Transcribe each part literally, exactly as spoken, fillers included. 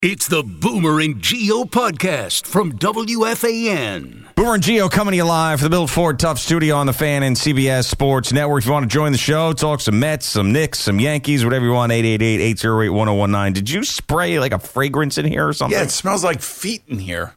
It's the Boomer and Gio podcast from W F A N. Boomer and Gio coming to you live from the Bill Ford Tough Studio on the Fan and C B S Sports Network. If you want to join the show, talk some Mets, some Knicks, some Yankees, whatever you want, eight eight eight, eight oh eight, one oh one nine. Did you spray like a fragrance in here or something? Yeah, it smells like feet in here.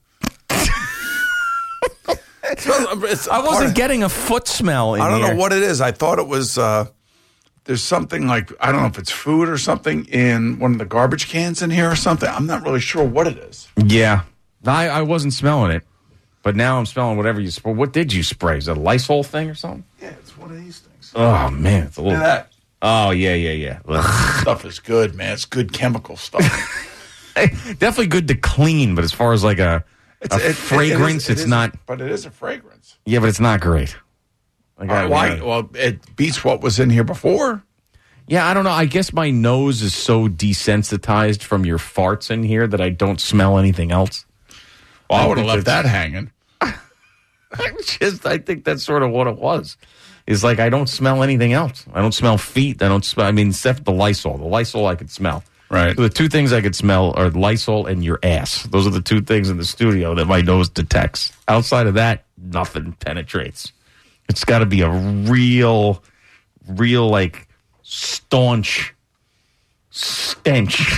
It smells, it's I wasn't of, getting a foot smell in here. I don't here. know what it is. I thought it was, uh, there's something like, I don't know if it's food or something in one of the garbage cans in here or something. I'm not really sure what it is. Yeah. I, I wasn't smelling it, but now I'm smelling whatever you spray. What did you spray? Is it a Lysol thing or something? Yeah, it's one of these things. Oh, man. It's a little. Look at that. Oh, yeah, yeah, yeah. This stuff is good, man. It's good chemical stuff. Definitely good to clean, but as far as like a, it's, a it, fragrance, it is, it it's is, not. But it is a fragrance. Yeah, but it's not great. Like uh, I, why? I, well, it beats what was in here before. Yeah, I don't know. I guess my nose is so desensitized from your farts in here that I don't smell anything else. Well, I would have left that hanging. I just, I think that's sort of what it was. It's like I don't smell anything else. I don't smell feet. I don't smell. I mean, except the Lysol. The Lysol I could smell. Right. So the two things I could smell are Lysol and your ass. Those are the two things in the studio that my nose detects. Outside of that, nothing penetrates. It's got to be a real, real like staunch stench.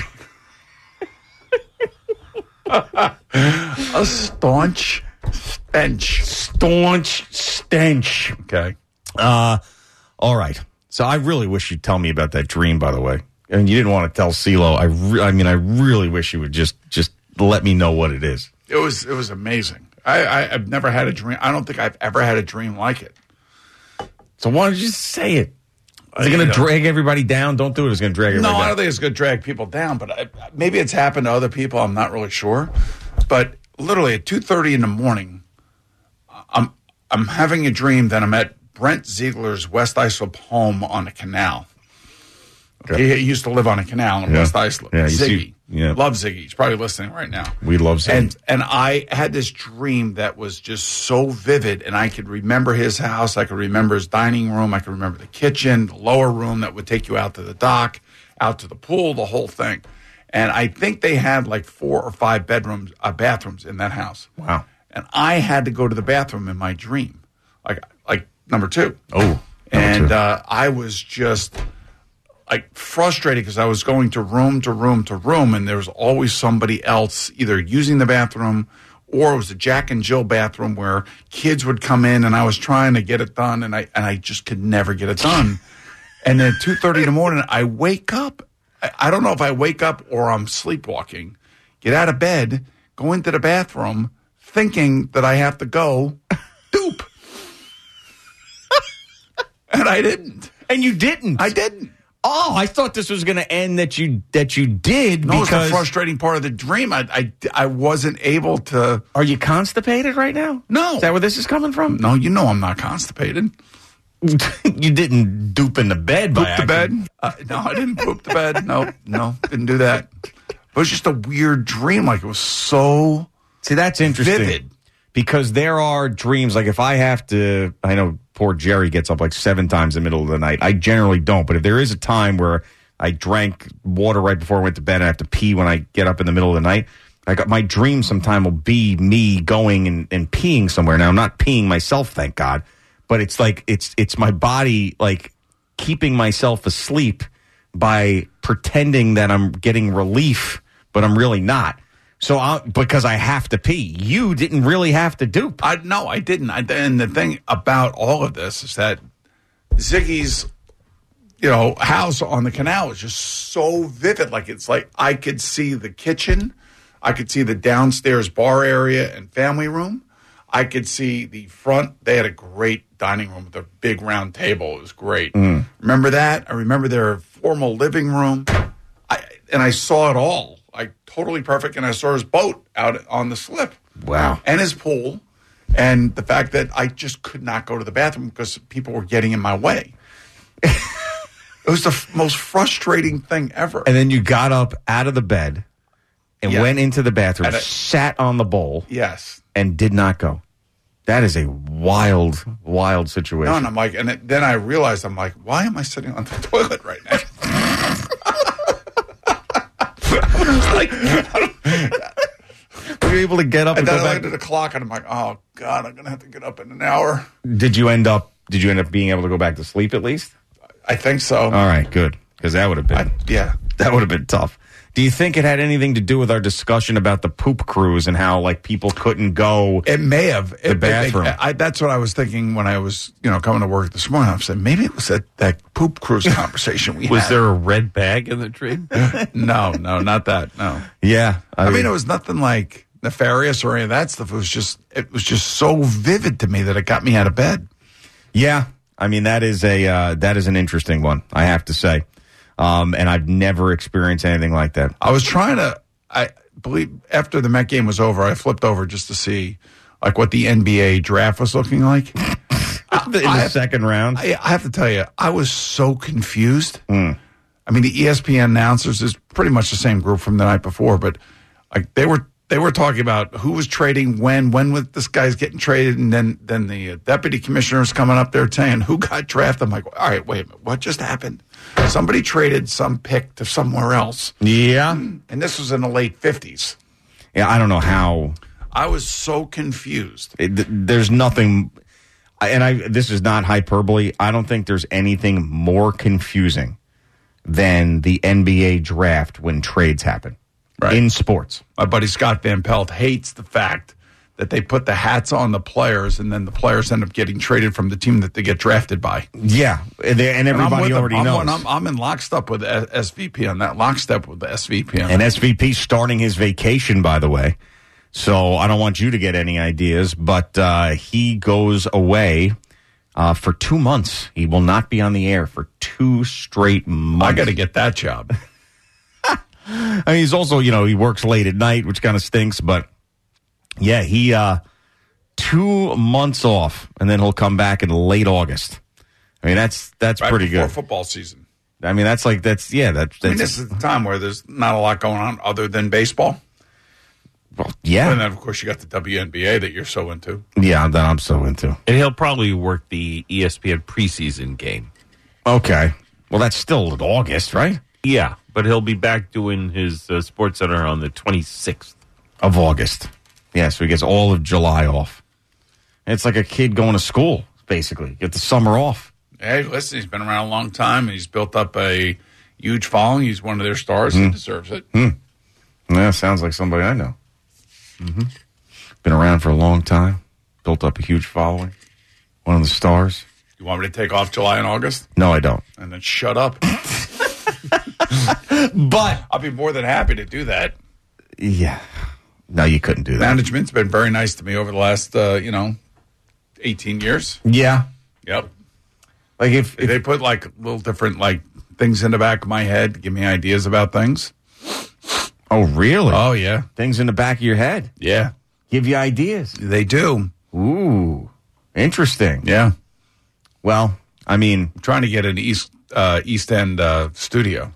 A staunch stench. Staunch stench. Okay. Uh, all right. So I really wish you'd tell me about that dream, by the way. And you didn't want to tell CeeLo. I, re- I mean, I really wish you would just just let me know what it is. It was it was amazing. I, I, I've never had a dream. I don't think I've ever had a dream like it. So why don't you just say it? Is it going to drag everybody down? Don't do it. It's going to drag everybody no, down. I don't think it's going to drag people down, but I, maybe it's happened to other people. I'm not really sure. But literally at two thirty in the morning, I'm I'm having a dream that I'm at Brent Ziegler's West Islip home on the canal. Okay. He used to live on a canal in yeah. West Islip. Yeah, Ziggy. See, yeah. Love Ziggy. He's probably listening right now. We love Ziggy. And, and I had this dream that was just so vivid, and I could remember his house. I could remember his dining room. I could remember the kitchen, the lower room that would take you out to the dock, out to the pool, the whole thing. And I think they had like four or five bedrooms, uh, bathrooms in that house. Wow. And I had to go to the bathroom in my dream, like like number two. Oh. And uh, I was just like frustrated because I was going to room to room to room, and there was always somebody else either using the bathroom, or it was a Jack and Jill bathroom where kids would come in, and I was trying to get it done, and I and I just could never get it done. And then at two thirty in the morning, I wake up. I, I don't know if I wake up or I'm sleepwalking. Get out of bed, go into the bathroom, thinking that I have to go dupe. And I didn't. And you didn't. I didn't. Oh, I thought this was going to end that you that you did. No, because it's the frustrating part of the dream. I, I, I wasn't able to. Are you constipated right now? No. Is that where this is coming from? No, you know I'm not constipated. You didn't dupe in the bed by Poop the bed? Uh, no, I didn't poop the bed. No, no, didn't do that. It was just a weird dream. Like it was so See, that's interesting. vivid. Because there are dreams, like if I have to, I know poor Jerry gets up like seven times in the middle of the night. I generally don't, but if there is a time where I drank water right before I went to bed and I have to pee when I get up in the middle of the night, I got my dream sometime will be me going and, and peeing somewhere. Now, I'm not peeing myself, thank God, but it's like, it's it's my body like keeping myself asleep by pretending that I'm getting relief, but I'm really not. So, I, because I have to pee, you didn't really have to dupe. I no, I didn't. I, and the thing about all of this is that Ziggy's, you know, house on the canal is just so vivid. Like it's like I could see the kitchen, I could see the downstairs bar area and family room. I could see the front. They had a great dining room with a big round table. It was great. Mm. Remember that? I remember their formal living room. I, and I saw it all. Like totally perfect. And I saw his boat out on the slip. Wow. And his pool. And the fact that I just could not go to the bathroom because people were getting in my way. It was the f- most frustrating thing ever. And then you got up out of the bed and yeah. went into the bathroom, I, sat on the bowl. Yes. And did not go. That is a wild, wild situation. No, and I'm like, and it, then I realized, I'm like, why am I sitting on the toilet right now? like, able to get up And and, then go I back? looked at the clock and I'm like, oh God, I'm gonna have to get up in an hour. Did you end up? Did you end up being able to go back to sleep at least? I think so. All right, good, because that would have been I, yeah. that would have been tough. Do you think it had anything to do with our discussion about the poop cruise and how like people couldn't go? It may have. The It- bathroom. It, I, that's what I was thinking when I was, you know, coming to work this morning. I was saying maybe it was that, that poop cruise conversation we Was had. there a red bag in the dream? No, no, not that. No. Yeah, I mean, it was nothing like nefarious or any of that stuff. It was just, it was just so vivid to me that it got me out of bed. yeah. I mean, that is a uh, that is an interesting one, I have to say. Um, and I've never experienced anything like that. I was trying to, I believe after the Met game was over, I flipped over just to see like what the N B A draft was looking like. In the I- second round, I, I have to tell you, I was so confused. Mm. I mean, the E S P N announcers is pretty much the same group from the night before, but like they were they were talking about who was trading when, when was this guy's getting traded, and then then the uh, deputy commissioner is coming up there saying who got drafted. I'm like, all right, wait a minute, what just happened? Somebody traded some pick to somewhere else, yeah, and this was in the late fifties. yeah. I don't know how. I was so confused. It, th- there's nothing, and I. This is not hyperbole. I don't think there's anything more confusing than the N B A draft when trades happen Right. in sports. My buddy Scott Van Pelt hates the fact that they put the hats on the players, and then the players end up getting traded from the team that they get drafted by. Yeah, and, they- and And I'm everybody with already them. knows. I'm, I'm, I'm in lockstep with S- SVP on that. Lockstep with the S V P on And that. S V P starting his vacation, by the way. So I don't want you to get any ideas, but uh, he goes away uh, for two months. He will not be on the air for two straight months. I got to get that job. I mean, he's also, you know, he works late at night, which kind of stinks, but yeah, he, uh, two months off, and then he'll come back in late August. I mean, that's, that's Right pretty before good. football season. I mean, that's like, that's, yeah, that's, I mean, that's this is the time where there's not a lot going on other than baseball. well, yeah, And then, of course, you got the W N B A that you're so into. yeah, that I'm so into. And he'll probably work the E S P N preseason game. Okay. Well, that's still in August, right? Yeah, but he'll be back doing his uh, Sports Center on the twenty-sixth. Of August. Yeah, so he gets all of July off. It's like a kid going to school, basically. Get the summer off. Hey, listen, he's been around a long time. He's built up a huge following. He's one of their stars. He deserves it. Yeah, sounds like somebody I know. Mm-hmm. Been around for a long time. Built up a huge following. One of the stars. You want me to take off July and August? No, I don't. And then shut up. But I'll be more than happy to do that. yeah, no, you couldn't do that. Management's been very nice to me over the last, uh, you know, eighteen years. Yeah, Yep. like if, if They put like little different like things in the back of my head to give me ideas about things. oh really? Oh yeah, Things in the back of your head yeah, give you ideas. they do. Ooh, interesting. Yeah, Well, I mean, I'm trying to get an East uh, East End uh, studio.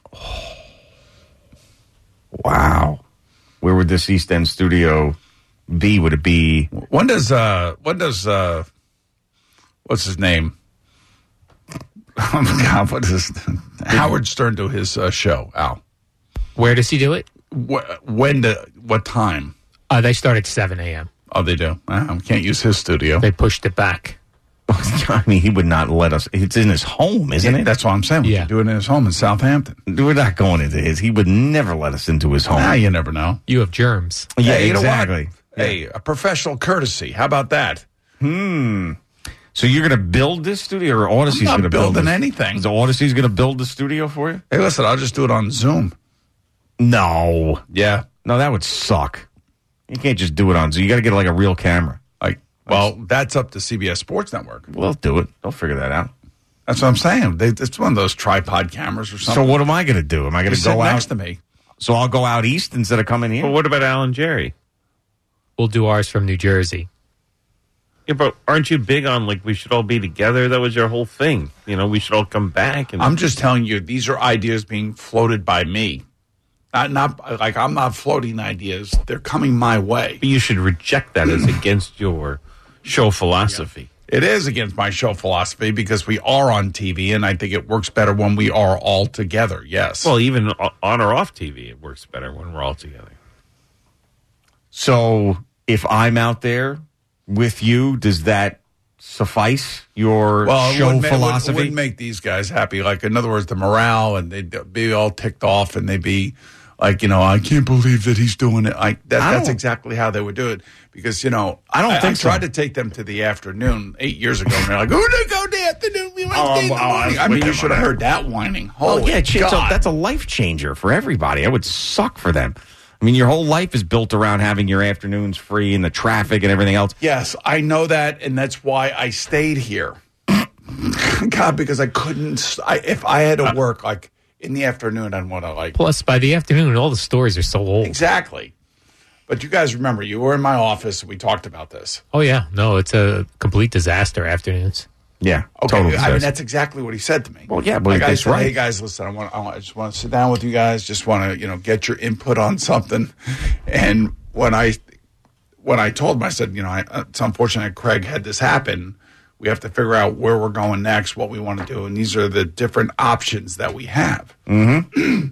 wow. Where would this East End studio be? Would it be? When does uh, when does uh, what's his name? Oh my God, what is Howard Stern do his uh, show? Al, Where does he do it? Wh- when? To, what time? Uh, they start at seven a.m. Oh, they do. Uh, we can't use his studio. They pushed it back. I mean, he would not let us. It's in his home, isn't it? That's what I'm saying. We Yeah. can do it in his home in Southampton. We're not going into his. He would never let us into his home. Ah, you never know. You have germs. Yeah, Hey, you know what? exactly. Hey, a professional courtesy. How about that? So you're going to build this studio, or Odyssey's I'm going not to build building this? anything. Is Odyssey's going to build the studio for you? Hey, listen, I'll just do it on Zoom. No, Yeah. no, that would suck. You can't just do it on Zoom. You got to get like a real camera. Like, well, that's up to C B S Sports Network. We'll do it. They'll figure that out. That's what I'm saying. They, it's one of those tripod cameras or So something. what am I going to do? Am I going You to sit go next out? to me. So I'll go out east instead of coming here. But what about Alan Jerry? We'll do ours from New Jersey. Yeah, but aren't you big on like we should all be together? That was your whole thing. You know, we should all come back. And I'm just telling you, these are ideas being floated by me. Not, not like I'm not floating ideas. They're coming my way. But you should reject that as against your show philosophy. It is against my show philosophy because we are on T V, and I think it works better when we are all together. Yes. Well, even o- on or off T V, it works better when we're all together. So if I'm out there with you, does that suffice your Well, it show wouldn't, ma- it wouldn't- philosophy? It wouldn't make these guys happy. Like, in other words, the morale, and they'd be all ticked off, and they'd be like, you know, I can't believe that he's doing it. I, that, I that's don't- exactly how they would do it. Because, you know, I don't I, think I so. tried to take them to the afternoon eight years ago, and they're like, who did go to the afternoon? We went Oh, to the oh, I was morning. I with mean, you them should on have that. heard that whining. Oh, Holy yeah, it's, it's a, God. that's a life changer for everybody. It would suck for them. I mean, your whole life is built around having your afternoons free and the traffic and everything else. Yes, I know that, and that's why I stayed here. God, because I couldn't. I, if I had to work like in the afternoon, I'd want to like Plus, by the afternoon, all the stores are so old. exactly. But you guys remember, you were in my office. We talked about this. Oh, yeah. No, it's a complete disaster afternoons. Yeah, Okay, totally. I mean says. that's exactly what he said to me. Well, yeah, but like I that's said, right. hey guys, listen, I want, I want, I just want to sit down with you guys. Just want to, you know, get your input on something. And when I, when I told him, I said, you know, I, it's unfortunate Craig had this happen. We have to figure out where we're going next, what we want to do, and these are the different options that we have. Mm-hmm.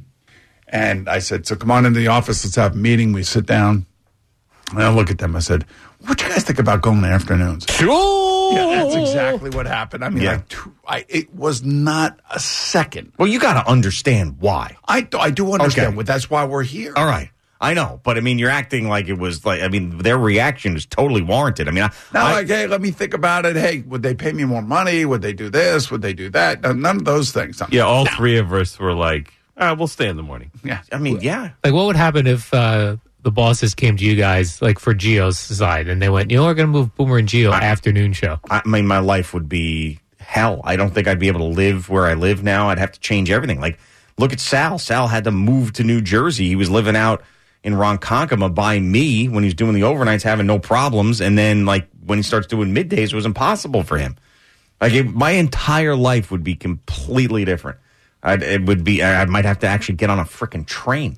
And I said, so come on into the office. Let's have a meeting. We sit down. And I look at them. I said, what do you guys think about going to afternoons? Sure. Yeah, that's exactly what happened. I mean, Yeah. like, two, I, it was not a second. Well, you got to understand why. I, do- I do understand, Okay. but that's why we're here. All right. I know, but I mean, you're acting like it was like, I mean, their reaction is totally warranted. I mean, I, Now, I- like, hey, let me think about it. Hey, would they pay me more money? Would they do this? Would they do that? No, none of those things. Yeah, all three of us were like, ah, we'll stay in the morning. Yeah. I mean, yeah. Like, what would happen if uh, the bosses came to you guys, like, for Gio's side, and they went, you know, we're going to move Boomer and Gio afternoon show? I mean, my life would be hell. I don't think I'd be able to live where I live now. I'd have to change everything. Like, look at Sal. Sal had to move to New Jersey. He was living out in Ronkonkoma by me when he was doing the overnights, having no problems. And then, like, when he starts doing middays, it was impossible for him. Like, it, my entire life would be completely different. I'd, it would be, I might have to actually get on a freaking train.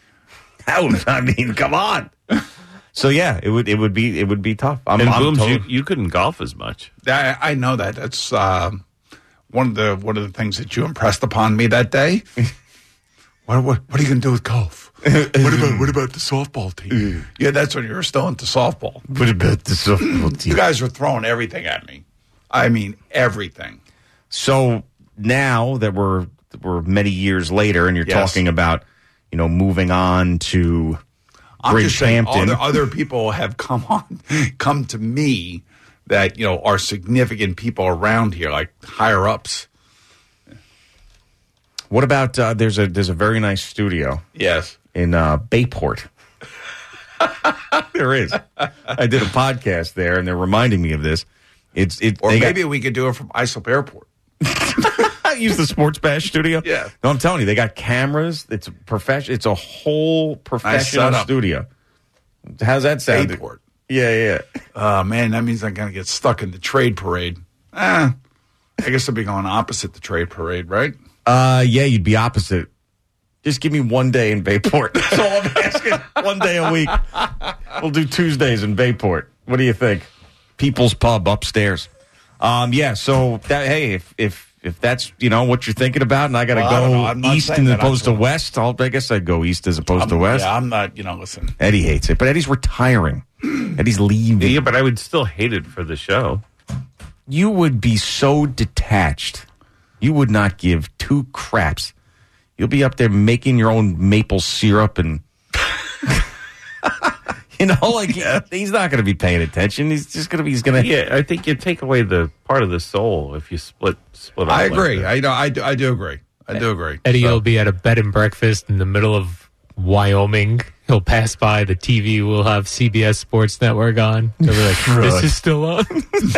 That would, I mean, come on. So yeah, it would, it would be, it would be tough. I'm, And I'm Booms, totally- you, you couldn't golf as much. I, I know that. That's um, one of the one of the things that you impressed upon me that day. what, what what are you going to do with golf? what about what about the softball team? Yeah, that's when you were still into softball. What about the softball team? You guys were throwing everything at me. I mean, everything. So now that we're we're many years later, and you're Yes. talking about, you know, moving on to I'm just saying, Bridgehampton. other, other people have come on, come to me that, you know, are significant people around here, like higher ups. What about uh, there's a there's a very nice studio Yes. in uh, Bayport. There is. I did a podcast there, and they're reminding me of this. It's it. Or they got- maybe we could do it from Islip Airport. I use the Sports Bash studio. Yeah. No, I'm telling you, they got cameras. It's profession. It's a whole professional setup. studio. How's that sound? Bayport. Yeah, yeah. Oh, man, that means I'm going to get stuck in the trade parade. Eh, I guess I'll be going opposite the trade parade, right? Uh, yeah, you'd be opposite. Just give me one day in Bayport. That's all I'm asking. One day a week. We'll do Tuesdays in Bayport. What do you think? People's Pub upstairs. Um, yeah. So that hey, if if if that's you know what you're thinking about, and I got to Well, I don't know. go I'm not east saying as that. opposed to I'm- west, I'll, I guess I'd go east as opposed to I'm- west. Yeah, I'm not, you know, listen. Eddie hates it, but Eddie's retiring. Eddie's leaving. Yeah, but I would still hate it for the show. You would be so detached. You would not give two craps. You'll be up there making your own maple syrup and, you know, like he's not going to be paying attention. He's just going to be, he's going to. Yeah, I think you take away the part of the soul if you split split. I up like agree. that. I know. I do, I do agree. I do agree. Eddie So- will be at a bed and breakfast in the middle of Wyoming. He'll pass by the T V. We'll have C B S Sports Network on. He'll be like, this is still on.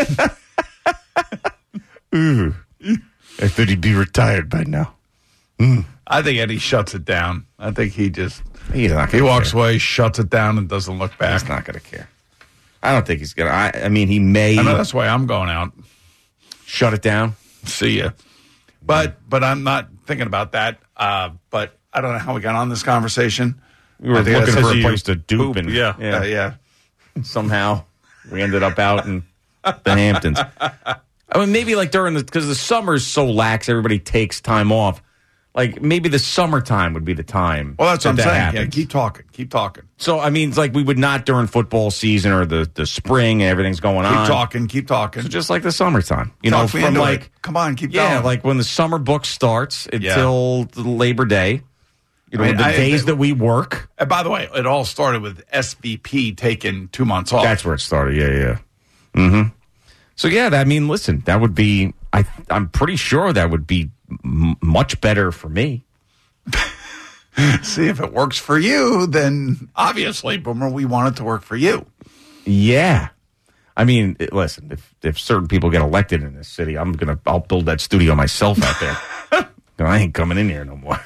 Ooh, I thought he'd be retired by now. I think Eddie shuts it down. I think he just He's not he going to walks away, shuts it down, and doesn't look back. He's not going to care. I don't think he's going to. I, I mean, he may I know that's why I'm going out. shut it down. See ya. But but I'm not thinking about that. Uh, but I don't know how we got on this conversation. We were I think looking that's for a you- place to dupe, Poop, and yeah. Yeah, yeah. somehow we ended up out in the Hamptons. I mean, maybe like during the because the summer's so lax, everybody takes time off. Like maybe the summertime would be the time. Well, that's what I'm that saying. happens. Yeah, keep talking. Keep talking. So, I mean, it's like we would not during football season or the, the spring and everything's going Keep on. talking. Keep talking. So just like the summertime. You Talk know, me from into like, it. Come on, keep yeah, going. like when the summer book starts until the Labor Day. You know, I mean, the I- days I- that we work. And by the way, it all started with S V P taking two months off. That's where it started. Yeah, yeah. Mm-hmm. So, yeah, that, I mean, listen, that would be, I, I'm pretty sure that would be m- much better for me. See, if it works for you, then obviously, Boomer, we want it to work for you. Yeah. I mean, it- listen, if, if certain people get elected in this city, I'm going to, I'll build that studio myself out there. No, I ain't coming in here no more.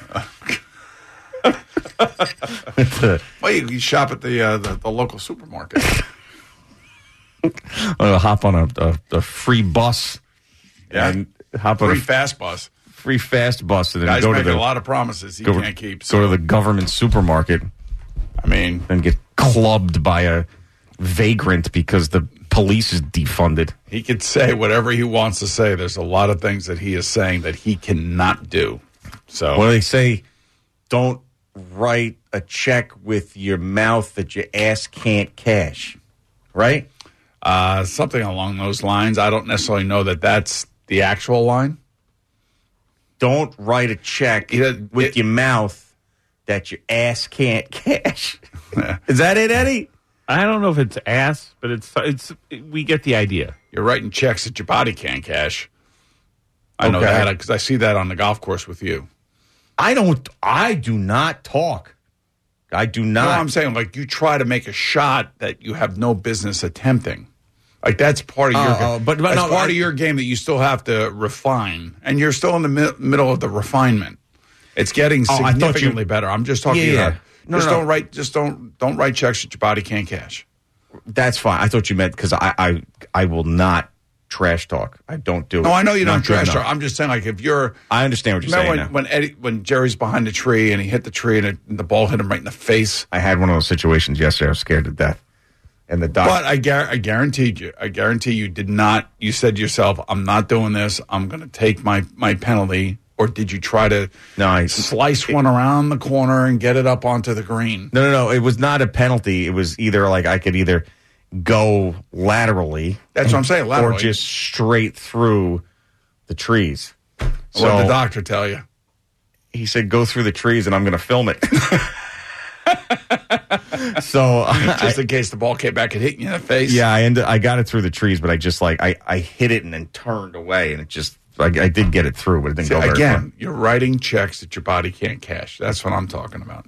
Well, you, you shop at the, uh, the the local supermarket. I'm going to hop on a, a, a free bus. Yeah. And hop on Free a fast bus. free fast bus and then Guys go to making the a lot of promises he go, can't keep. go So, to the government supermarket I mean, and get clubbed by a vagrant because the police is defunded. he could say whatever he wants to say. There's a lot of things that he is saying that he cannot do. So, What do they say? Don't write a check with your mouth that your ass can't cash. Right? uh, something along those lines. I don't necessarily know that that's the actual line. Don't write a check Yeah, with it- your mouth that your ass can't cash. Is that it, Eddie? I don't know if it's ass, but it's it's we get the idea. You're writing checks that your body can't cash. I know Okay. that because I see that on the golf course with you. I don't. I do not talk. I do No, not. I'm saying like you try to make a shot that you have no business attempting. Like that's part of your Oh, oh, but- but that's no, part I- of your game that you still have to refine, and you're still in the mi- middle of the refinement. It's getting Oh, I thought you- significantly better. I'm just talking Yeah, yeah. about No, just no. don't write just don't don't write checks that your body can't cash. That's fine. I thought you meant because I, I I will not trash talk. I don't do it. No, I know you Not don't good trash enough. talk. I'm just saying like if you're I understand what you're remember saying. when now. when Eddie when Jerry's behind the tree and he hit the tree and, it, and the ball hit him right in the face. I had one of those situations yesterday. I was scared to death, and the doc. But I, gar- I guaranteed you, I guarantee you did not, you said to yourself, I'm not doing this. I'm going to take my, my penalty. Or did you try to No, I- slice one around the corner and get it up onto the green? No, no, no. It was not a penalty. It was either like I could either go laterally. That's what I'm saying, laterally. Or just straight through the trees. So What did the doctor tell you? he said, go through the trees and I'm going to film it. so Just I, in case the ball came back and hit you in the face? yeah, I ended, I got it through the trees, but I just like, I, I hit it and then turned away and it just, I, I did get it through, but it didn't See, go very again, far. you're writing checks that your body can't cash. That's what I'm talking about.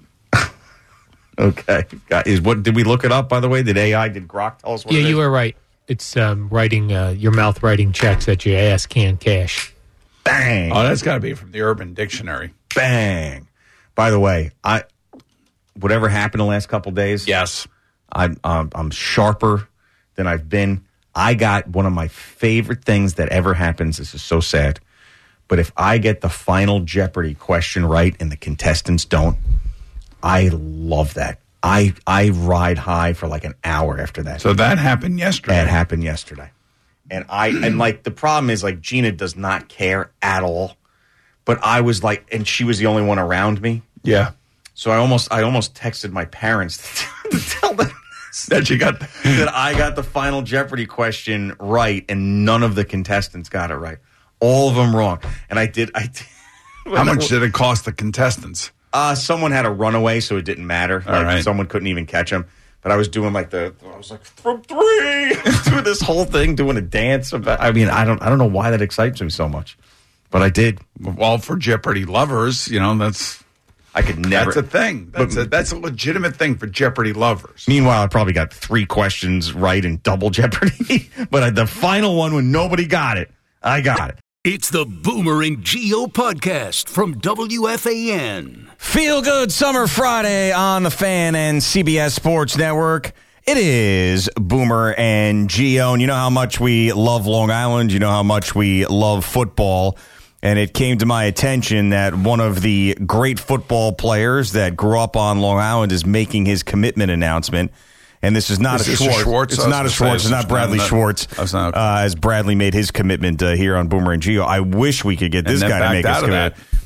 Okay. Got- Is what, did we look it up, by the way? Did A I, did Grok tell us what Yeah, it you is? were right. It's um, writing uh, your mouth writing checks that your ass can't cash. Bang. Oh, that's got to be from the Urban Dictionary. Bang. By the way, I whatever happened the last couple days, Yes. I'm um, I'm sharper than I've been. I got one of my favorite things that ever happens. This is so sad, but if I get the final Jeopardy question right and the contestants don't, I love that. I I ride high for like an hour after that. So that happened yesterday. That happened yesterday. And I and like the problem is like Gina does not care at all. But I was like, and she was the only one around me. Yeah. So I almost I almost texted my parents to tell them That you got. that I got the final Jeopardy question right and none of the contestants got it right. All of them wrong. And I did I did, How much did it cost the contestants? Uh, someone had a runaway, so it didn't matter. All Like, right. someone couldn't even catch him. But I was doing like the, I was like from three, doing this whole thing, doing a dance. About, I mean, I don't, I don't know why that excites me so much, but I did. Well, for Jeopardy lovers, you know, that's I could never. that's a thing. That's a, that's a legitimate thing for Jeopardy lovers. Meanwhile, I probably got three questions right in double Jeopardy, but uh, the final one when nobody got it, I got it. It's the Boomer and Geo podcast from W F A N. Feel Good Summer Friday on the Fan and C B S Sports Network. It is Boomer and Geo, and you know how much we love Long Island. You know how much we love football. And it came to my attention that one of the great football players that grew up on Long Island is making his commitment announcement. And this is not Is a this a Schwartz. Schwartz? It's I was not a gonna say, Schwartz. It's it's not Bradley not- Schwartz. that's not okay. Uh, as Bradley made his commitment uh, here on Boomer and Geo. I wish we could get this then guy to backed make his out of commitment. that.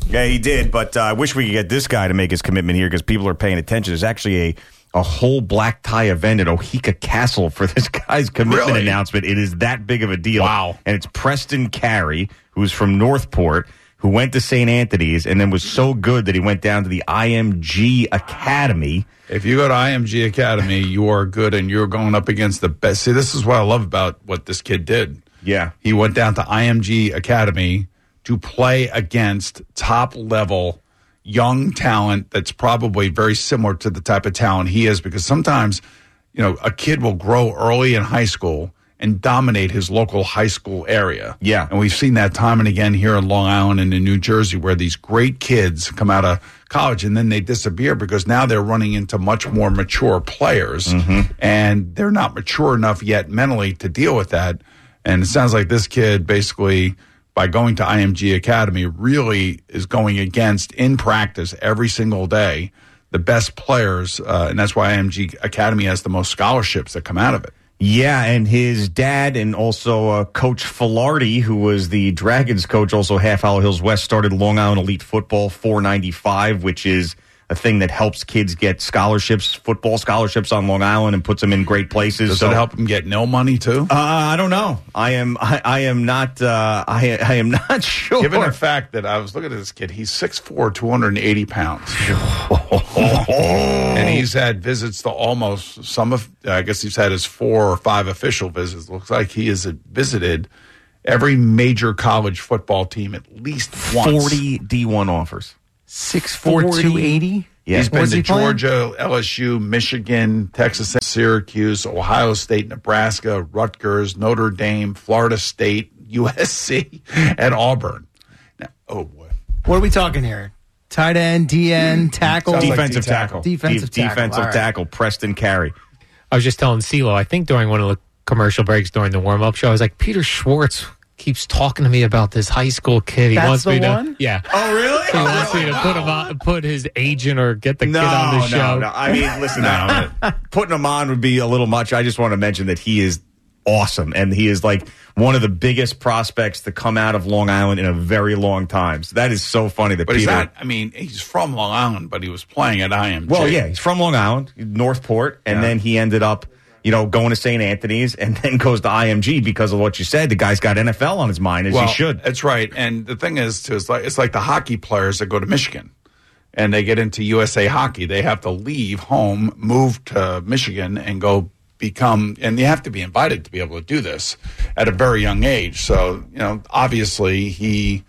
Yeah, he did, but uh, I wish we could get this guy to make his commitment here because people are paying attention. There's actually a, a whole black tie event at Oheka Castle for this guy's commitment Really? announcement. It is that big of a deal. Wow. And it's Preston Carey, who's from Northport, who went to Saint Anthony's and then was so good that he went down to the I M G Academy. If you go to I M G Academy, you are good and you're going up against the best. See, this is what I love about what this kid did. Yeah. He went down to I M G Academy to play against top-level young talent that's probably very similar to the type of talent he is, because sometimes, you know, a kid will grow early in high school and dominate his local high school area. Yeah. And we've seen that time and again here in Long Island and in New Jersey, where these great kids come out of college and then they disappear because now they're running into much more mature players, Mm-hmm. and they're not mature enough yet mentally to deal with that. And it sounds like this kid basically, by going to I M G Academy, really is going against, in practice every single day, the best players. Uh, and that's why I M G Academy has the most scholarships that come out of it. Yeah, and his dad and also uh, Coach Filardi, who was the Dragons coach, also half Hollow Hills West, started Long Island Elite Football four ninety-five, which is a thing that helps kids get scholarships, football scholarships on Long Island, and puts them in great places. Does so, it help them get no money too? Uh, I don't know. I am. I, I am not. Uh, I. I am not sure. Given the fact that I was looking at this kid, he's six foot four, two hundred eighty pounds. And he's had visits to almost some of, I guess he's had his four or five official visits. Looks like he has visited every major college football team at least once. forty D one offers. six four, two eighty? Yeah. He's been Where's to he playing? Georgia, L S U, Michigan, Texas, Syracuse, Ohio State, Nebraska, Rutgers, Notre Dame, Florida State, U S C, and Auburn. Now, oh, boy. What are we talking here? Tight end, D N, tackle? Sounds like Defensive D tackle. tackle. Defensive De- tackle. Defensive All right. tackle. Preston Carey. I was just telling CeeLo, I think during one of the commercial breaks during the warm-up show, I was like, Peter Schwartz keeps talking to me about this high school kid. He That's wants the me to, one? yeah. Oh, really? He wants me to put him on, put his agent or get the No, kid on the show. no, no. I mean, listen, no, putting him on would be a little much. I just want to mention that he is awesome, and he is like one of the biggest prospects to come out of Long Island in a very long time. So that is so funny that But Peter. he's not, I mean, he's from Long Island, but he was playing at I M G. Well, yeah, he's from Long Island, Northport, and Yeah. then he ended up, you know, going to Saint Anthony's, and then goes to I M G because of what you said. The guy's got N F L on his mind, as well, he should. That's right. And the thing is, too, it's like, it's like the hockey players that go to Michigan and they get into U S A Hockey. They have to leave home, move to Michigan, and go become, and you have to be invited to be able to do this at a very young age. So, you know, obviously he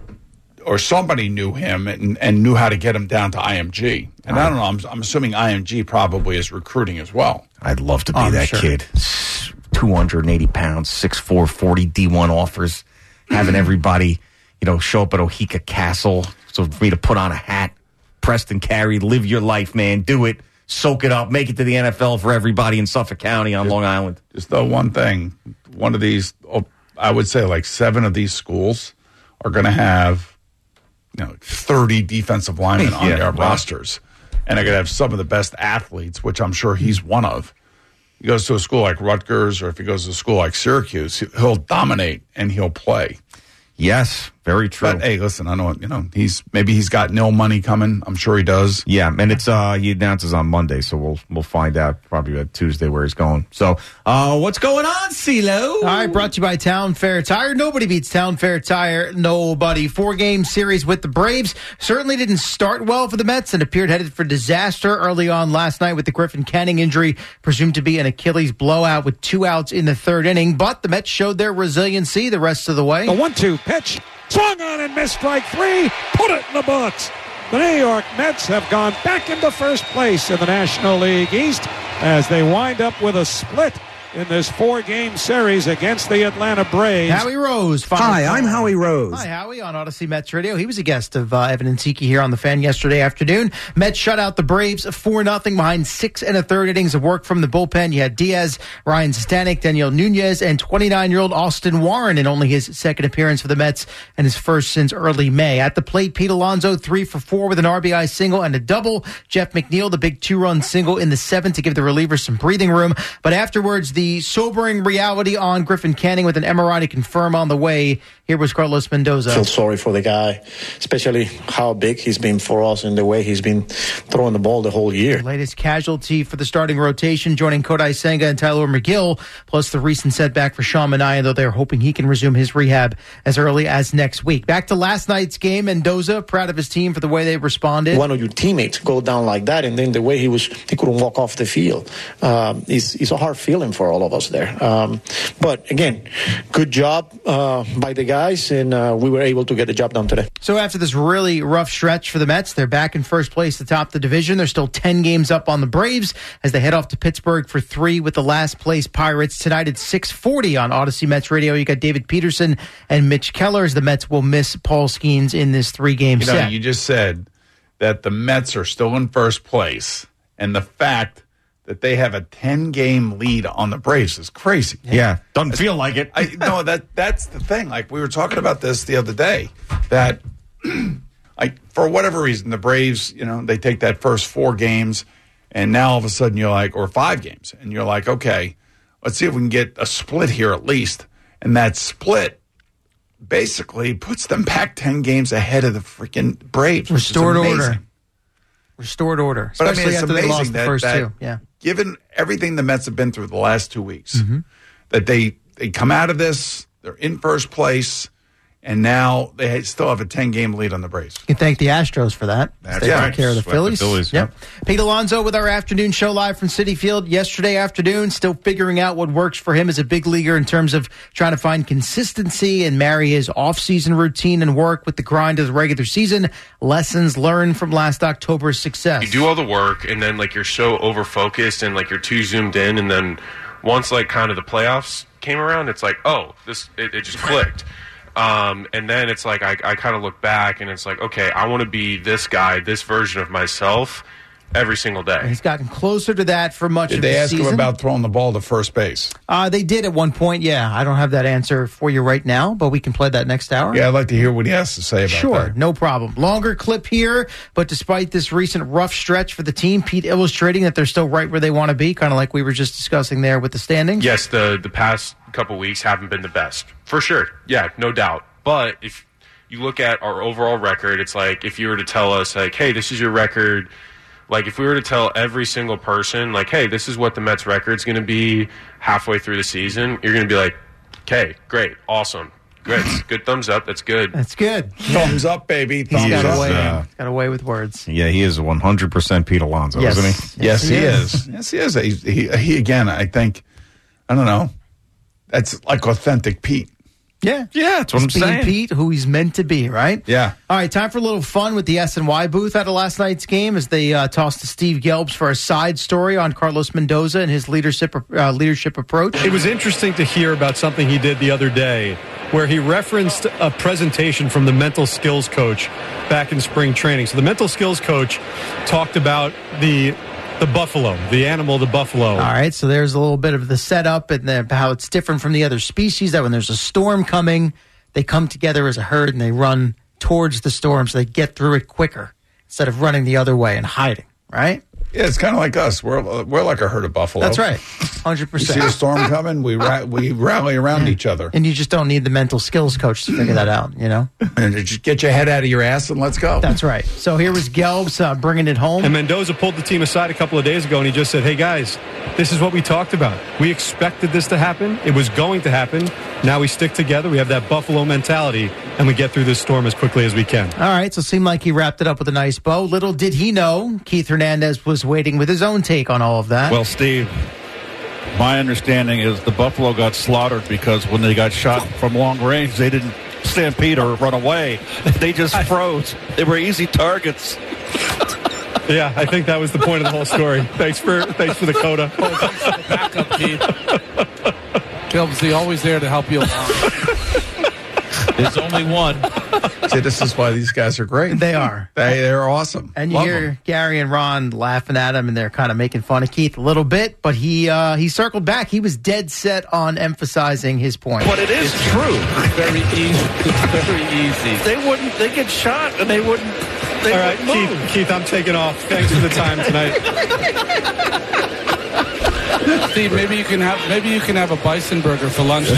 or somebody knew him and, and knew how to get him down to I M G. And I don't know, I'm, I'm assuming I M G probably is recruiting as well. I'd love to be I'm that sure. kid. two hundred eighty pounds, six four, forty D one offers, having everybody, you know, show up at Oheka Castle. So for me to put on a hat, Preston Carey, live your life, man. Do it. Soak it up. Make it to the N F L for everybody in Suffolk County on Long Island. Just though one thing, one of these, oh, I would say like seven of these schools are going to have, you know, thirty defensive linemen on Yeah, their wow. rosters. And they're going to have some of the best athletes, which I'm sure he's one of. He goes to a school like Rutgers, or if he goes to a school like Syracuse, he'll dominate and he'll play. Yes, very true. But hey, listen, I know, you know, he's maybe he's got nil money coming. I'm sure he does. Yeah, and it's uh he announces on Monday, so we'll we'll find out probably at Tuesday where he's going. So, uh what's going on, CeeLo? All right, brought to you by Town Fair Tire. Nobody beats Town Fair Tire. Nobody. Four-game series with the Braves. Certainly didn't start well for the Mets and appeared headed for disaster early on last night with the Griffin Canning injury, presumed to be an Achilles blowout with two outs in the third inning. But the Mets showed their resiliency the rest of the way. The one two pitch, swung on and missed, strike three, put it in the books. The New York Mets have gone back into first place in the National League East as they wind up with a split in this four-game series against the Atlanta Braves. Howie Rose. final Hi, I'm call. Howie Rose. Hi, Howie, on Odyssey Mets Radio. He was a guest of uh, Evan and Tiki here on The Fan yesterday afternoon. Mets shut out the Braves four nothing behind six and a third innings of work from the bullpen. You had Diaz, Ryan Stanek, Daniel Nunez, and twenty-nine-year-old Austin Warren in only his second appearance for the Mets and his first since early May. At the plate, Pete Alonso, three for four with an R B I single and a double. Jeff McNeil, the big two-run single in the seventh to give the relievers some breathing room. But afterwards, the sobering reality on Griffin Canning with an M R I to confirm on the way. Here was Carlos Mendoza. I feel sorry for the guy, especially how big he's been for us and the way he's been throwing the ball the whole year. Latest casualty for the starting rotation, joining Kodai Senga and Tyler McGill, plus the recent setback for Sean Manaea, though they're hoping he can resume his rehab as early as next week. Back to last night's game, Mendoza proud of his team for the way they responded. One of your teammates go down like that, and then the way he was, he couldn't walk off the field. Um, it's, it's a hard feeling for all of us there. Um, but again, good job uh, by the guys, and uh, we were able to get the job done today. So after this really rough stretch for the Mets, they're back in first place atop the division. They're still ten games up on the Braves as they head off to Pittsburgh for three with the last place Pirates tonight at six forty on Odyssey Mets Radio. You got David Peterson and Mitch Keller as the Mets will miss Paul Skeens in this three-game You know, set. you just said that the Mets are still in first place, and the fact that they have a ten-game lead on the Braves is crazy. Yeah, doesn't feel like it. I no, that that's the thing. Like we were talking about this the other day, that like for whatever reason the Braves, you know, they take that first four games, and now all of a sudden you're like, or five games, and you're like, okay, let's see if we can get a split here at least, and that split basically puts them back ten games ahead of the freaking Braves. which is Restored amazing. order. Restored order. But I Especially mean, it's after they amazing lost the that, first that two. Yeah. given everything the Mets have been through the last two weeks, Mm-hmm. that they, they come out of this, they're in first place, and now they still have a ten-game lead on the Braves. You can thank the Astros for that. That's they right. took care of the Swept the Phillies. Phillies, Yep. yep. Pete Alonso with our afternoon show live from Citi Field yesterday afternoon, still figuring out what works for him as a big leaguer in terms of trying to find consistency and marry his off-season routine and work with the grind of the regular season. Lessons learned from last October's success. You do all the work, and then like you're so over-focused and like you're too zoomed in, and then once like kind of the playoffs came around, it's like, oh, this it, it just clicked. Um, and then it's like I, I kind of look back and it's like, okay, I want to be this guy, this version of myself every single day. He's gotten closer to that for much Did of they the ask season. him about throwing the ball to first base? Uh, they did at one point, yeah. I don't have that answer for you right now, but we can play that next hour. Yeah, I'd like to hear what he has to say about Sure, that. no problem. Longer clip here, but despite this recent rough stretch for the team, Pete illustrating that they're still right where they want to be, kind of like we were just discussing there with the standings. Yes, the the past couple weeks haven't been the best, for sure. Yeah, no doubt. But if you look at our overall record, it's like if you were to tell us, like, hey, this is your record. Like, if we were to tell every single person, like, hey, this is what the Mets record's going to be halfway through the season, you're going to be like, okay, great, awesome, great, good thumbs up, that's good. That's good. Thumbs up, baby. He's Thumbs got up. a way. uh, He's got a way with words. Yeah, he is one hundred percent Pete Alonso, Yes. isn't he? Yes, he is. Yes, he is. He, he, he again, I think, I don't know, that's like authentic Pete. Yeah. Yeah, that's what I'm Being saying. Pete, who he's meant to be, right? Yeah. All right, time for a little fun with the S N Y booth out of last night's game as they uh, tossed to Steve Gelbs for a side story on Carlos Mendoza and his leadership uh, leadership approach. It was interesting to hear about something he did the other day where he referenced a presentation from the mental skills coach back in spring training. So the mental skills coach talked about the the buffalo, the animal, the buffalo. All right, so there's a little bit of the setup and the, how it's different from the other species, that when there's a storm coming, they come together as a herd and they run towards the storm so they get through it quicker instead of running the other way and hiding, right? Yeah, it's kind of like us. We're we're like a herd of buffalo. That's right, one hundred You see percent. a storm coming, we ra- we rally around each other. And you just don't need the mental skills coach to figure that out, you know? And just get your head out of your ass and let's go. That's right. So here was Gelbs uh, bringing it home. And Mendoza pulled the team aside a couple of days ago and he just said, hey guys, this is what we talked about. We expected this to happen. It was going to happen. Now we stick together. We have that buffalo mentality and we get through this storm as quickly as we can. All right, so it seemed like he wrapped it up with a nice bow. Little did he know, Keith Hernandez was waiting with his own take on all of that. Well, Steve, my understanding is the buffalo got slaughtered because when they got shot from long range, they didn't stampede or run away. They just froze. They were easy targets. Yeah, I think that was the point of the whole story. Thanks for thanks for the coda. Backup, Keith. Gelbs, always there to help you along. There's only one. See, this is why these guys are great. They are. They, they're awesome. And you Love hear them. Gary and Ron laughing at him, and they're kind of making fun of Keith a little bit, but he uh, he circled back. He was dead set on emphasizing his point. But it is true. It's very easy. It's very easy. They wouldn't. They get shot and they wouldn't. They All right, wouldn't move. Keith, Keith, I'm taking off. Thanks for the time tonight. Steve, maybe you can have maybe you can have a bison burger for lunch.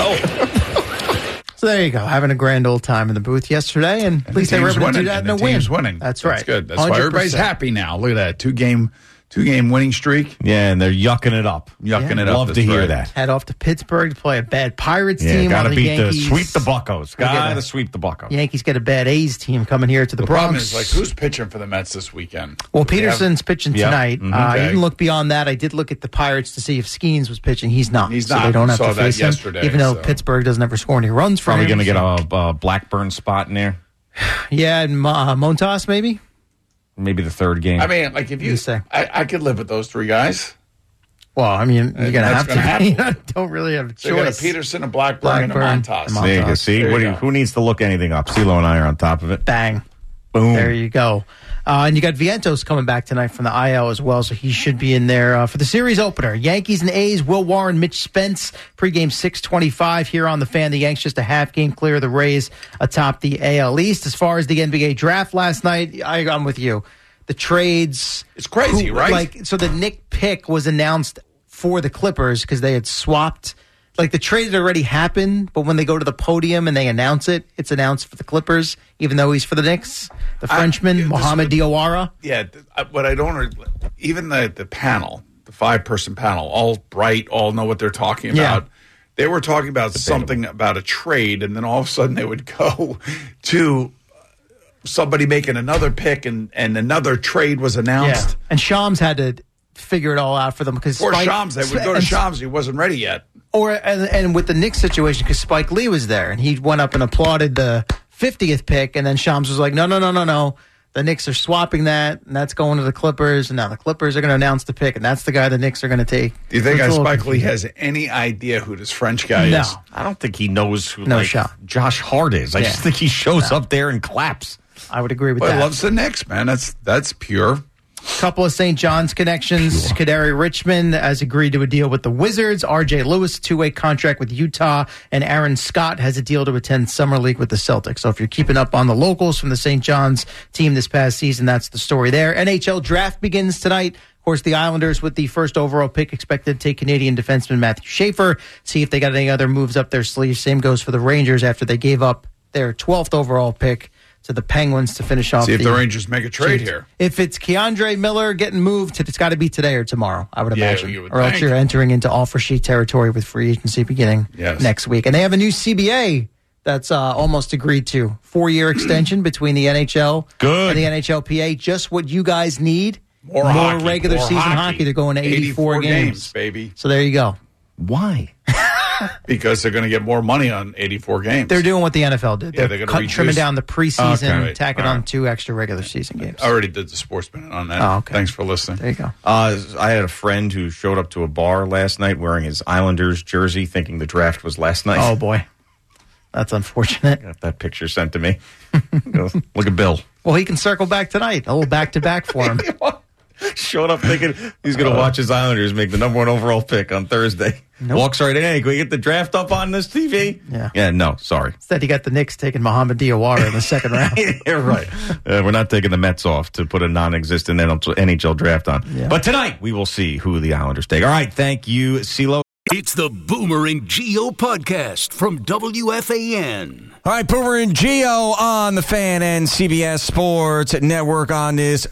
Oh. So there you go, having a grand old time in the booth yesterday, and, and at least they were able to do that in a the win. Team's winning. That's That's right. good. That's one hundred percent. why everybody's happy now. Look at that two game, two game winning streak. Yeah, and they're yucking it up. Yucking Yeah. it up. Love to That's hear right. that. Head off to Pittsburgh to play a bad Pirates Yeah, team. gotta while the beat Yankees, the sweep the Buccos. We'll get Gotta a- sweep the Buccos. Yankees get a bad A's team coming here to the, The Bronx. problem is, like, who's pitching for the Mets this weekend? Well, Do they have- Peterson's pitching Yeah. tonight. Mhm. Uh, I Okay. didn't look beyond that. I did look at the Pirates to see if Skeens was pitching. He's not. He's so not. they don't have Saw to that face him. yesterday, Even though so. Pittsburgh doesn't ever score any runs for Probably him. going to get a, a Blackburn spot in there. Yeah, and uh, Montas maybe. Maybe the third game. I mean, like if you, You say. I, I could live with those three guys. Well, I mean, you're going to that's have gonna to. happen. You don't really have a So you got a choice. Peterson, a Blackburn, Blackburn, and a Montas. and Montas. there you go. See, There what you do you, go. who needs to look anything up? CeeLo and I are on top of it. Bang. Boom. There you go. Uh, and you got Vientos coming back tonight from the I L as well, so he should be in there uh, for the series opener. Yankees and A's, Will Warren, Mitch Spence, pregame six twenty-five here on the Fan. The Yanks just a half game clear of the Rays atop the A L East. As far as the N B A draft last night, I, I'm with you. The trades. It's crazy, who- right? Like, so the Nick pick was announced for the Clippers because they had swapped. Like the trade had already happened, but when they go to the podium and they announce it, it's announced for the Clippers, even though he's for the Knicks. The I- Frenchman, yeah, this Mohamed would- Diawara. Yeah, th- I- what I don't, even the the panel, the five person panel, all bright, all know what they're talking Yeah. about. They were talking about something about a trade, and then all of a sudden they would go to somebody making another pick, and, and another trade was announced. Yeah. And Shams had to figure it all out for them because Poor Spike- Shams, they would go to and- Shams, he wasn't ready yet. Or and, and with the Knicks situation, because Spike Lee was there and he went up and applauded the fiftieth pick, and then Shams was like, "No, no, no, no, no. The Knicks are swapping that, and that's going to the Clippers, and now the Clippers are going to announce the pick, and that's the guy the Knicks are going to take." Do you think So it's a little Spike Lee confusing. has any idea who this French guy No. is? I don't think he knows who No like, shot. Josh Hart is. I Yeah. just think he shows up there and claps. I would agree with But that. he loves the Knicks, man. That's that's pure. Couple of Saint John's connections. Kadari Richmond has agreed to a deal with the Wizards. R J Lewis, two-way contract with Utah. And Aaron Scott has a deal to attend Summer League with the Celtics. So if you're keeping up on the locals from the Saint John's team this past season, that's the story there. N H L draft begins tonight. Of course, the Islanders with the first overall pick expected to take Canadian defenseman Matthew Schaefer. See if they got any other moves up their sleeve. Same goes for the Rangers after they gave up their twelfth overall pick to the Penguins to finish off. See if the the Rangers make a trade Chiefs. here. If it's Keandre Miller getting moved, it's got to be today or tomorrow, I would Yeah, imagine. you would or else think. you're entering into offer sheet territory with free agency beginning Yes. next week. And they have a new C B A that's uh, almost agreed to. Four-year extension between the N H L Good. and the N H L P A. Just what you guys need. More hockey, regular more season hockey. hockey. They're going to eighty-four, games, baby. So there you go. Why? Because they're going to get more money on eighty-four games. They're doing what the N F L did. Yeah, They're, they're gonna cut, reduce- trimming down the preseason, Okay. tacking All on right. two extra regular season games. I already did the sports minute on that. Oh, okay. Thanks for listening. There you go. Uh, I had a friend who showed up to a bar last night wearing his Islanders jersey, thinking the draft was last night. Oh, boy. That's unfortunate. Got that picture sent to me. Goes, look at Bill. Well, he can circle back tonight. A little back-to-back for him. Showed up thinking he's going to watch his Islanders make the number one overall pick on Thursday. Nope. Walks right in. Hey, can we get the draft up on this T V? Yeah. Yeah, no, sorry. Instead, he got the Knicks taking Mohamed Diawara in the second round. Yeah, right. Uh, we're not taking the Mets off to put a non-existent N H L draft on. Yeah. But tonight, we will see who the Islanders take. All right, thank you, CeeLo. It's the Boomer and Geo podcast from W F A N. All right, Boomer and Geo on the Fan and C B S Sports Network on this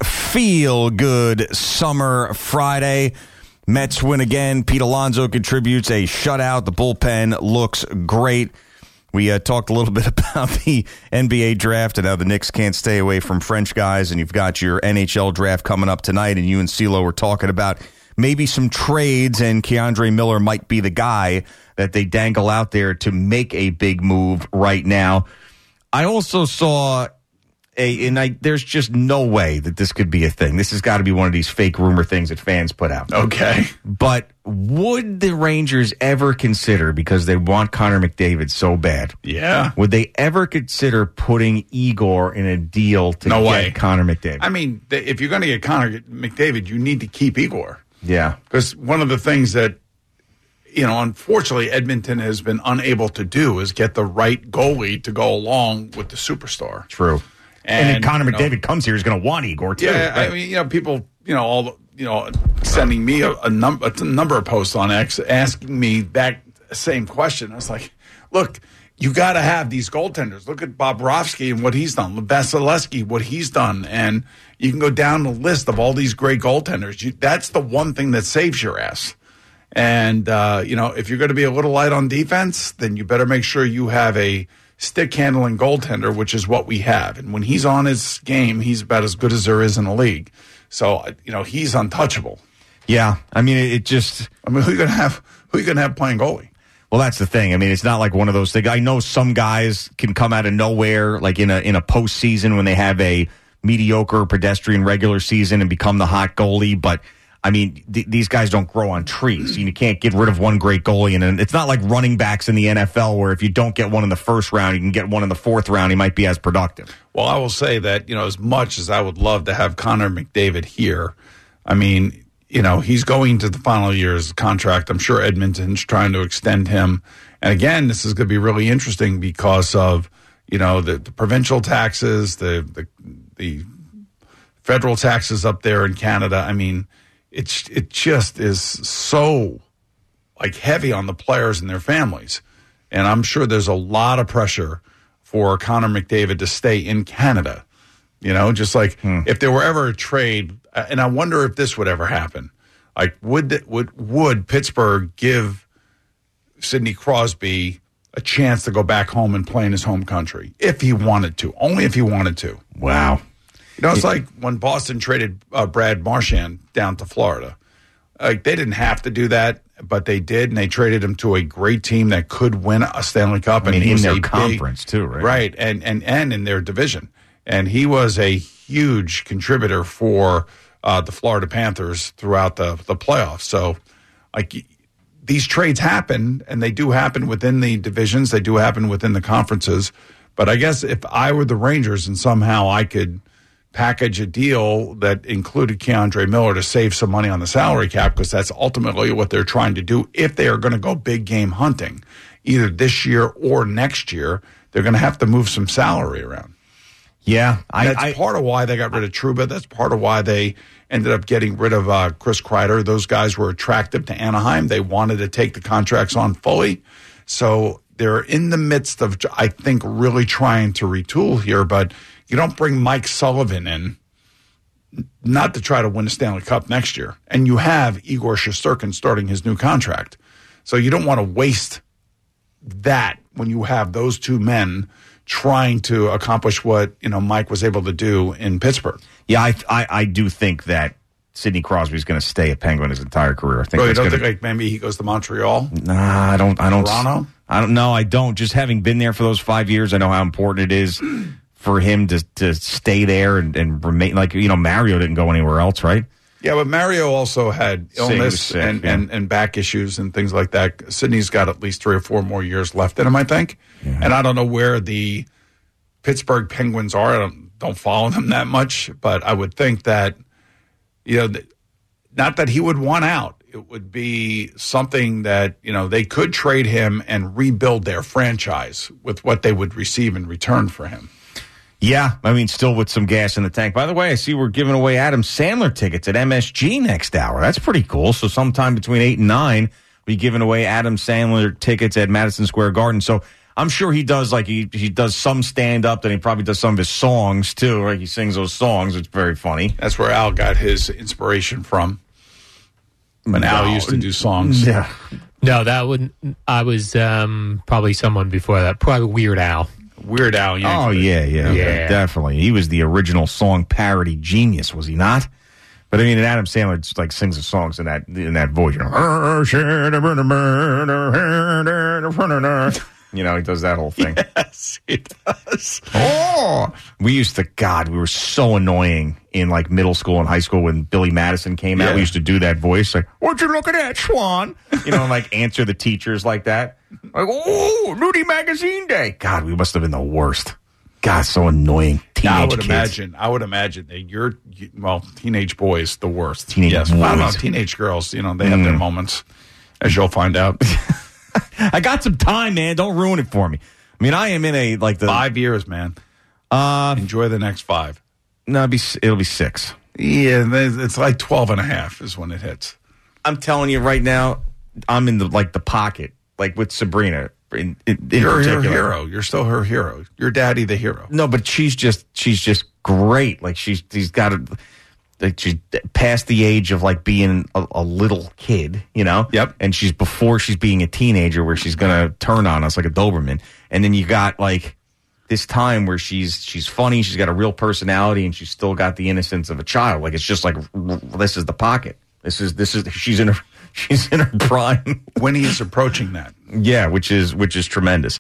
feel-good summer Friday. Mets win again. Pete Alonso contributes a shutout. The bullpen looks great. We uh, talked a little bit about the N B A draft and how the Knicks can't stay away from French guys, and you've got your N H L draft coming up tonight, and you and CeeLo were talking about maybe some trades, and Keandre Miller might be the guy that they dangle out there to make a big move right now. I also saw a, and I, there's just no way that this could be a thing. This has got to be one of these fake rumor things that fans put out. Okay. But would the Rangers ever consider, because they want Connor McDavid so bad, Yeah. would they ever consider putting Igor in a deal to No get way. Connor McDavid? I mean, th- if you're going to get Connor McDavid, you need to keep Igor. Yeah. Because one of the things that, you know, unfortunately Edmonton has been unable to do is get the right goalie to go along with the superstar. True. And, And, then Connor you know, McDavid comes here, he's going to want Igor, too. Yeah, I Right. mean, you know, people, you know, all the, you know, sending me a, a, num- a number of posts on X asking me that same question. I was like, look, you got to have these goaltenders. Look at Bobrovsky and what he's done. Vasilevsky, what he's done. And you can go down the list of all these great goaltenders. You, that's the one thing that saves your ass. And, uh, you know, if you're going to be a little light on defense, then you better make sure you have a stick-handling goaltender, which is what we have. And when he's on his game, he's about as good as there is in the league. So, you know, he's untouchable. Yeah. I mean, it, it just... I mean, who are you going to have, who are you going to have playing goalie? Well, that's the thing. I mean, it's not like one of those things. I know some guys can come out of nowhere, like in a in a postseason when they have a mediocre pedestrian regular season and become the hot goalie. But, I mean, th- these guys don't grow on trees. You can't get rid of one great goalie. And, and it's not like running backs in the N F L where if you don't get one in the first round, you can get one in the fourth round. He might be as productive. Well, I will say that, you know, as much as I would love to have Connor McDavid here, I mean, you know, he's going to the final years of contract. I'm sure Edmonton's trying to extend him. And again, this is going to be really interesting because of, you know, the, the provincial taxes, the, the the federal taxes up there in Canada. I mean, it's it just is so like heavy on the players and their families. And I'm sure there's a lot of pressure for Connor McDavid to stay in Canada. You know, just like hmm. if there were ever a trade, and I wonder if this would ever happen. Like, would the, would would Pittsburgh give Sidney Crosby a chance to go back home and play in his home country if he wanted to? Only if he wanted to. Wow. You know, it's like when Boston traded uh, Brad Marchand down to Florida. Like, they didn't have to do that, but they did, and they traded him to a great team that could win a Stanley Cup. I mean, and he in was their a conference, big, too, right? Right, and, and, and in their division. And he was a huge contributor for uh, the Florida Panthers throughout the, the playoffs. So, like, these trades happen, and they do happen within the divisions. They do happen within the conferences. But I guess if I were the Rangers and somehow I could package a deal that included Keandre Miller to save some money on the salary cap, because that's ultimately what they're trying to do if they are going to go big game hunting, either this year or next year, they're going to have to move some salary around. Yeah, I, that's I, part of why they got rid of Trouba. That's part of why they ended up getting rid of uh, Chris Kreider. Those guys were attractive to Anaheim. They wanted to take the contracts on fully. So they're in the midst of, I think, really trying to retool here. But you don't bring Mike Sullivan in not to try to win a Stanley Cup next year. And you have Igor Shesterkin starting his new contract. So you don't want to waste that when you have those two men trying to accomplish what, you know, Mike was able to do in Pittsburgh. Yeah, I I, I do think that Sidney Crosby is going to stay a Penguin his entire career. I think. Bro, you don't gonna, think like maybe he goes to Montreal? Nah, I don't. I don't. Toronto? I don't know. I don't. Just having been there for those five years, I know how important it is for him to to stay there and, and remain. Like, you know, Mario didn't go anywhere else, right? Yeah, but Mario also had illness sick, and, yeah. and, and back issues and things like that. Sidney's got at least three or four more years left in him, I think. Yeah. And I don't know where the Pittsburgh Penguins are. I don't, don't follow them that much, but I would think that, you know, not that he would want out. It would be something that, you know, they could trade him and rebuild their franchise with what they would receive in return for him. Yeah, I mean, still with some gas in the tank. By the way, I see we're giving away Adam Sandler tickets at M S G next hour. That's pretty cool. So sometime between eight and nine, we're giving away Adam Sandler tickets at Madison Square Garden. So I'm sure he does, like, he, he does some stand-up, and he probably does some of his songs, too, right? He sings those songs. It's very funny. That's where Al got his inspiration from, when no. Al used to do songs. Yeah. No, that wouldn't, I was um, probably someone before that. Probably Weird Al. Weird Al, yeah. Oh, yeah, yeah, yeah, definitely. He was the original song parody genius, was he not? But I mean, and Adam Sandler just like sings the songs in that in that voice. You know, you know, he does that whole thing. Yes, he does. Oh, we used to, God, we were so annoying in like middle school and high school when Billy Madison came yeah. out. We used to do that voice, like, "What you looking at, Swan?" You know, and like answer the teachers like that. Like, "Oh, Nudie Magazine Day." God, we must have been the worst. God, so annoying. Teenage now, I would kids. imagine. I would imagine that you're, you, well, teenage boys the worst. Teenage yes, boys. I don't know, teenage girls. You know, they have mm. their moments, as you'll find out. I got some time, man. Don't ruin it for me. I mean, I am in a like the five years, man. Uh, enjoy the next five. No, it'll be it'll be six. Yeah, it's like twelve and a half is when it hits. I'm telling you right now, I'm in the like the pocket, like with Sabrina. In, in, in You're her particular. hero. You're still her hero. Your daddy, the hero. No, but she's just she's just great. Like she's she's got a like she's past the age of like being a, a little kid, you know. Yep. And she's before she's being a teenager, where she's gonna turn on us like a Doberman. And then you got like this time where she's she's funny. She's got a real personality, and she's still got the innocence of a child. Like it's just like this is the pocket. This is this is she's in her she's in her prime. When he is approaching that. Yeah, which is which is tremendous.